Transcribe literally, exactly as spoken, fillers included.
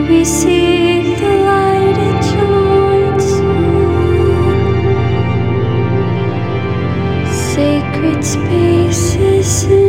we seek the light it shines through. Sacred spaces.